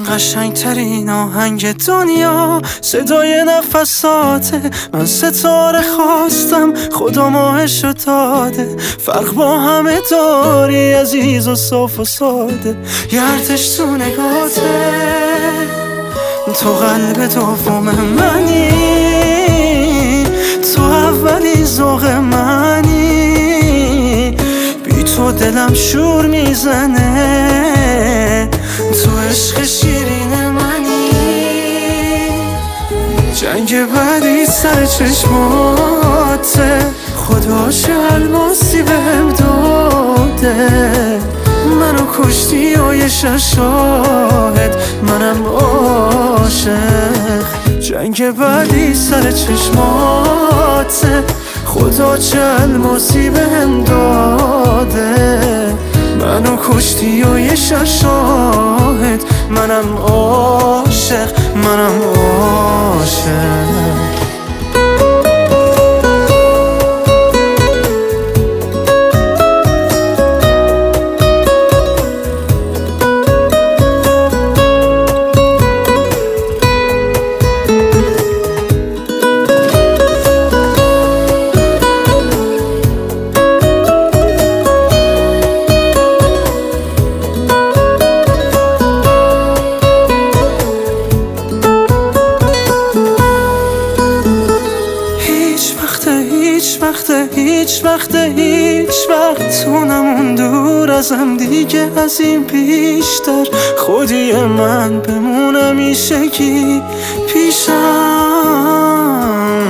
قشنگترین آهنگ دنیا صدای نفساته. من ستاره خواستم خدا ماهشو داده. فرق با همه داری عزیز و صاف و ساده. یه ارتش تو نگاته، تو قلب دوم منی، تو اولی ذوق منی. بی تو دلم شور میزنه، تو عشق شیرین منی. جنگ بعدی سر چشماته، خدا چه الماسی بهم داده. منو کشتی و یه شاهد منم عاشق. جنگ بعدی سر چشماته، خدا چه الماسی بهم داده. منو کشتی و یه شاهد منم عاشق، منم عاشق. هیچ وقت تو نمون دور ازم دیگه از این بیشتر. خودی من بمون همیشگی پیشم.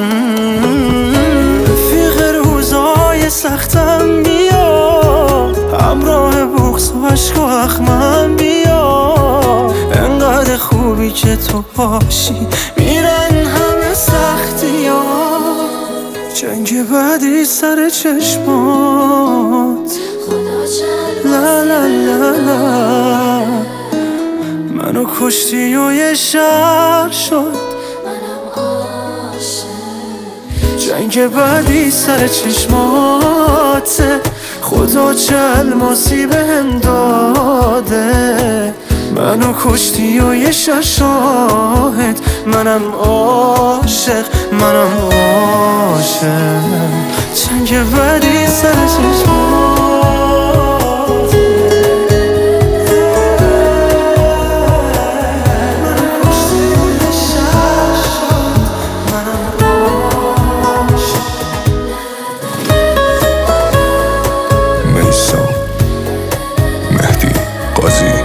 رفیق روزای سختم بیا، همراه بغض و عشق و اخمم بیا. انقدر خوبی که تو باشی میرن همه سختی ها. جنگ بعدی سر چشمات، لا لا لا لا. منو کشتی و یه شهر شد منم عاشق. جنگ بعدی سر چشمات، خدا چه الماسی بهم داده. منو کشتی و یه شاهد منم عاشق، منم عاشق. جنگ بعدی سر چشمات، منو کشتی و یه شاهد منم عاشق. میثم مهدی قاضی.